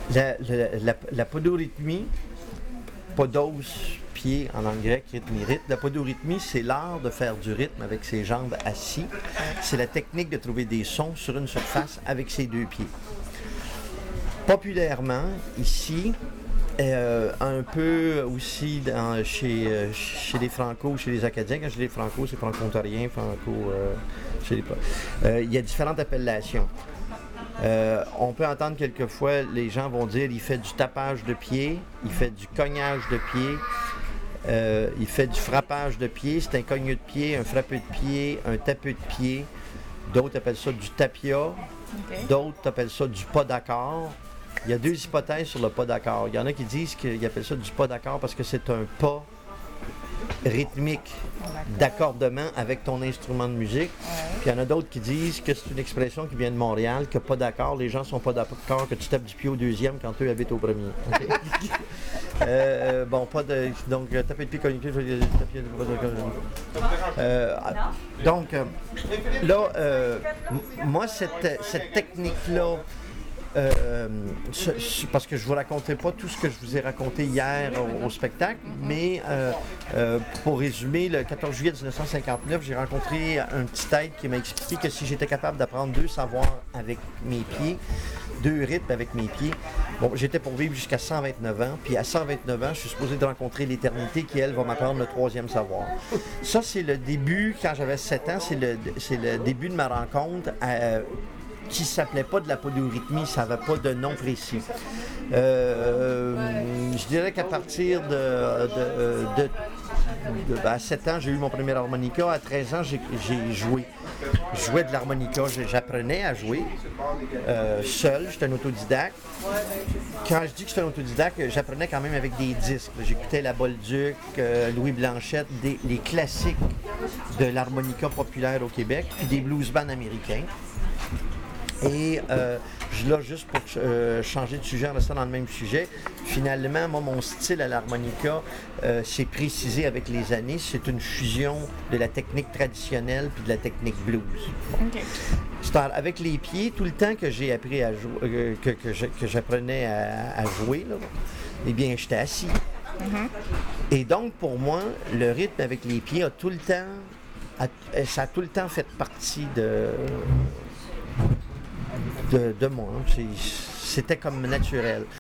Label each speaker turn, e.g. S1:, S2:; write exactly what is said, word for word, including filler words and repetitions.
S1: La, la, la, la podorythmie, podos, pied en langue grecque, rythme et rythme. La podorythmie, c'est l'art de faire du rythme avec ses jambes assis. C'est la technique de trouver des sons sur une surface avec ses deux pieds. Populairement, ici, euh, un peu aussi dans, chez, euh, chez les Franco, chez les Acadiens. Quand je dis les Franco, c'est franco-ontarien, franco... Euh, je sais pas. Euh, il y a différentes appellations. Euh, on peut entendre quelquefois, les gens vont dire il fait du tapage de pied, il fait du cognage de pied, euh, il fait du frappage de pied, c'est un cogneux de pied, un frappeux de pied, un tapeux de pied. D'autres appellent ça du tapia, okay. D'autres appellent ça du pas d'accord. Il y a deux hypothèses sur le pas d'accord. Il y en a qui disent qu'ils appellent ça du pas d'accord parce que c'est un pas rythmique d'accordement avec ton instrument de musique. Ouais. Puis il y en a d'autres qui disent que c'est une expression qui vient de Montréal, que pas d'accord, les gens sont pas d'accord que tu tapes du pied au deuxième quand eux habitent au premier. Okay. euh, bon, pas de... Donc, taper de pied cognitif, euh, donc, euh, là, euh, moi, cette, cette technique-là, Euh, parce que je ne vous racontais pas tout ce que je vous ai raconté hier au, au spectacle, mais euh, euh, pour résumer, le quatorze juillet dix-neuf cent cinquante-neuf, j'ai rencontré un petit aide qui m'a expliqué que si j'étais capable d'apprendre deux savoirs avec mes pieds, deux rythmes avec mes pieds, bon, j'étais pour vivre jusqu'à cent vingt-neuf ans, puis à cent vingt-neuf ans, je suis supposé de rencontrer l'éternité qui, elle, va m'apprendre le troisième savoir. Ça, c'est le début, quand j'avais sept ans, c'est le, c'est le début de ma rencontre à, qui ne s'appelait pas de la podorythmie, ça n'avait pas de nom précis. Euh, je dirais qu'à partir de, de, de, de, de à sept ans, j'ai eu mon premier harmonica. À treize ans, j'ai, j'ai joué. Je jouais de l'harmonica, j'apprenais à jouer euh, seul, j'étais un autodidacte. Quand je dis que j'étais un autodidacte, j'apprenais quand même avec des disques. J'écoutais la Bolduc, euh, Louis Blanchette, des, les classiques de l'harmonica populaire au Québec, puis des blues bands américains. Et euh, là, juste pour euh, changer de sujet en restant dans le même sujet, finalement, moi, mon style à l'harmonica euh, s'est précisé avec les années. C'est une fusion de la technique traditionnelle puis de la technique blues. Bon. Okay. C'est avec les pieds, tout le temps que j'ai appris à jouer, euh, que, que, je, que j'apprenais à, à jouer, là, eh bien, j'étais assis. Mm-hmm. Et donc, pour moi, le rythme avec les pieds a tout le temps, a, ça a tout le temps fait partie de... De, de moi. C'est, c'était comme naturel.